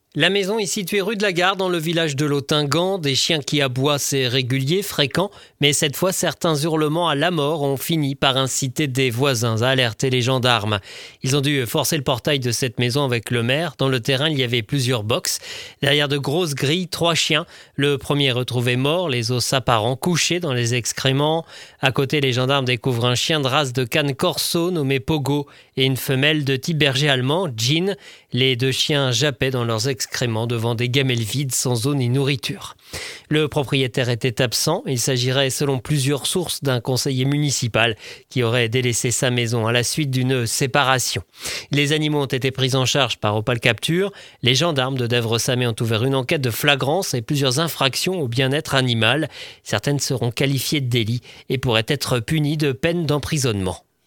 La maison est située rue de la Gare dans le village de Lottingan. Des chiens qui aboient, c'est régulier, fréquent, mais cette fois certains hurlements à la mort ont fini par inciter des voisins à alerter les gendarmes. Ils ont dû forcer le portail de cette maison avec le maire. Dans le terrain, il y avait plusieurs boxes. Derrière de grosses grilles, 3 chiens. Le premier retrouvé mort, les os apparents couchés dans les excréments. À côté, les gendarmes découvrent un chien de race de Cane Corso nommé Pogo et une femelle de type berger allemand, Jean. Les 2 chiens jappaient dans leurs excréments devant des gamelles vides sans eau ni nourriture. Le propriétaire était absent. Il s'agirait, selon plusieurs sources, d'un conseiller municipal qui aurait délaissé sa maison à la suite d'une séparation. Les animaux ont été pris en charge par Opale Capture. Les gendarmes de Dèvres-Samay ont ouvert une enquête de flagrance et plusieurs infractions au bien-être animal. Certaines seront qualifiées de délit et pourraient être punies de peine d'emprisonnement.